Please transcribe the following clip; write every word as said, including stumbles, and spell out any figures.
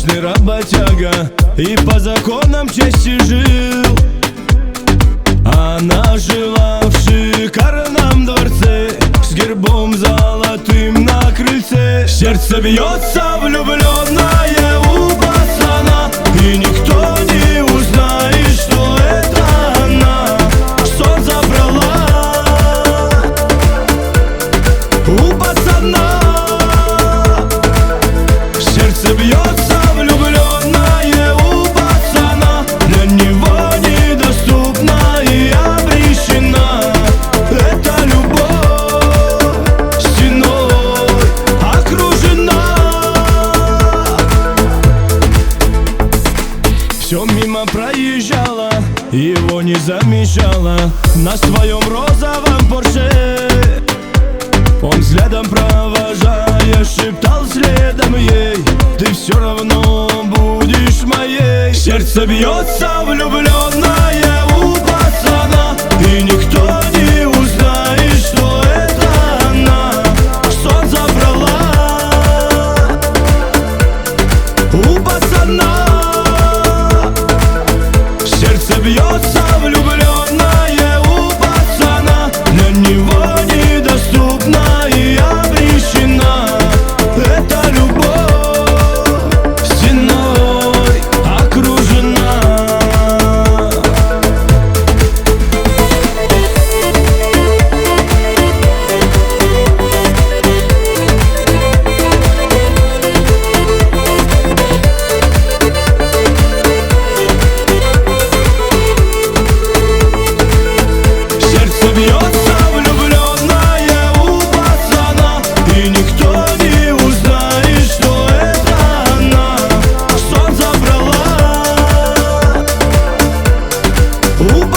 обычный работяга и по законам чести жил. Она жила в шикарном дворце с гербом золотым на крыльце. Сердце бьется влюбленное у пацана, и никто не узнает, что это она сон забрала у пацана. Сердце бьется влюбленное у пацана, для него недоступна и обречена. Это любовь стеной окружена. Все мимо проезжала, его не замечала на своем розовом Порше. Он взглядом провожая шептал следом ей: ты все равно будешь моей. Сердце бьется влюбленное у пацана, и никто не узнает, что это она сон забрала у пацана. Сердце бьется влюбленное у пацана, для него недоступна и обречена. Это любовь стеной окружена. Сердце бьется влюбленное у пацана, и никто не узнает, что это она сон забрала у